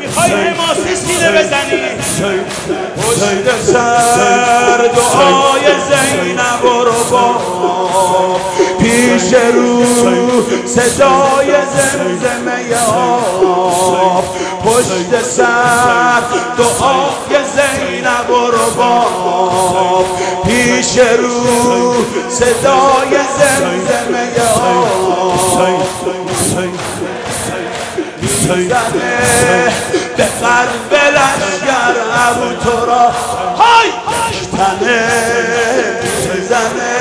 میخوای حماسی سینه بزنی پشت سر دعای زینب رو با پیش رو صدای زمزمه آب پشت سر دعای زینب رو با پیش رو صدای زمزمه آب میزنه به قلب لشگر ابو تراب های تنه میزنه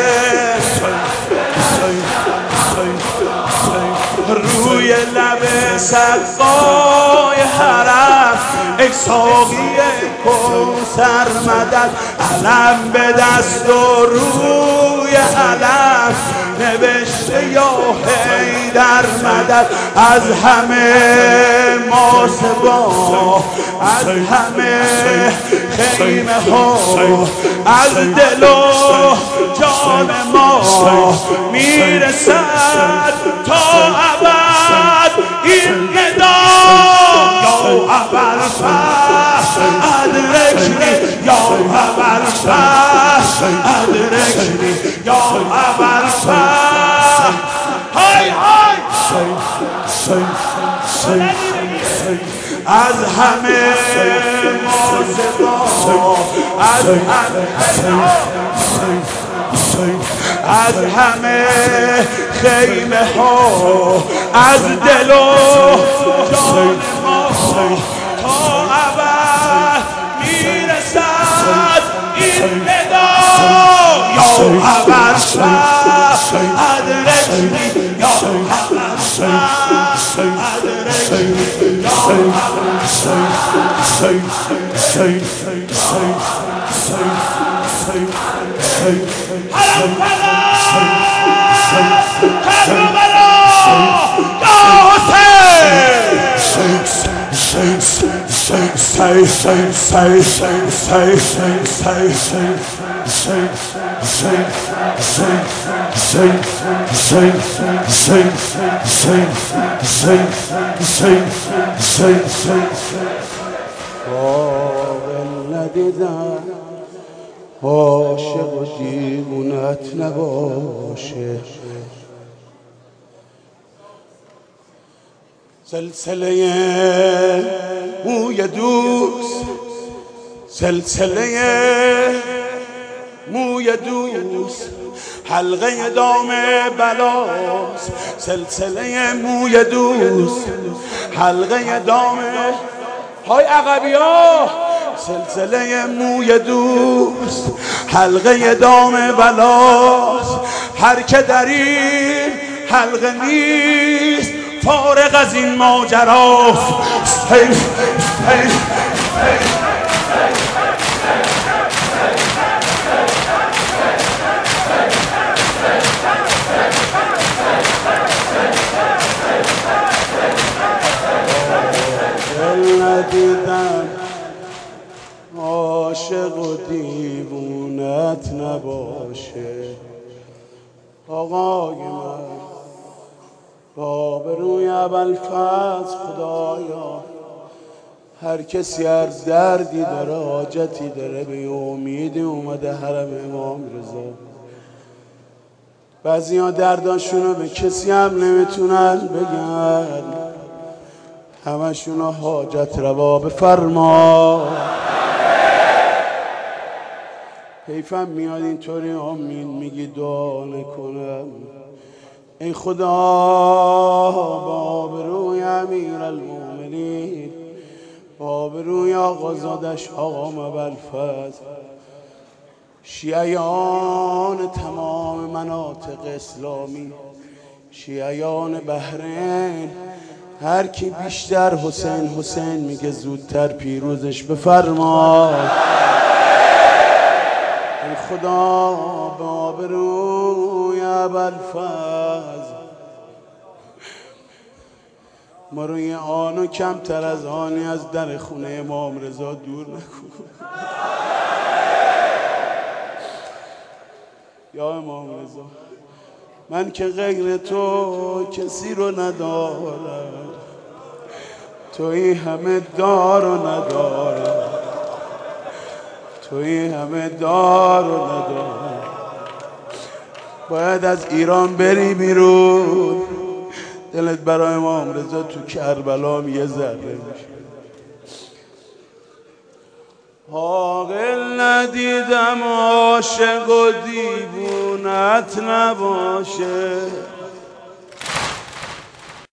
روی لب سقای حرم ای ساقی کوثر مدد علم به دست و روی علم نوشته یا حیدر مدد از همه ما سوا از همه خیمه ها از دل و جان ما میرسد تا ابد این ندا یا ابوالفضل ادرکنی یا ابوالفضل ادرکنی یا ابوالفضل های های از همه موسیقا از همه خیمه ها از دل و جان ما تا ابد میرسد این ندا یا ابوالفضل ادرکنی یا ابوالفضل ادرکنی یا ندیدم عاشق و دیوونت نباشه سلسله موی دوست سلسله موی دوست حلقه دام بلاست سلسله موی دوست حلقه دام های عقبی ها سلسله موی دوست حلقه دام بلاست هر که در این حلقه نیست فارغ از این ماجراست ندیدم عاشق و دیوونت نباشه آقای من با بروی ابوالفضل خدایا هر کسی هر دردی داره حاجتی داره به امیدی اومده حرم امام رضا بعضی ها درداشونو به کسی هم نمیتونن بگن همشونو حاجت روا بفرما حیفم میاد اینطوری آمین میگی دعا نکنم ای خدا با بروی امیرالمومنین با بروی آقا زادش آقا ابوالفضل شیعیان تمام مناطق اسلامی شیعیان بحرین هر کی بیشتر حسین حسین میگه زودتر پیروزش بفرما ای خدا با بروی ابوالفضل ما روی آنو کمتر از آنی از در خونه امام رضا دور نکن یا امام رضا من که غیر تو کسی رو ندارم توی همه دار و نداره، توی همه دار و نداره. باید از ایران بری بیرون، دلت برای امام رضا تو کربلا یه ذره میشه. عاقل ندیدم عاشق و دیوونت نباشه،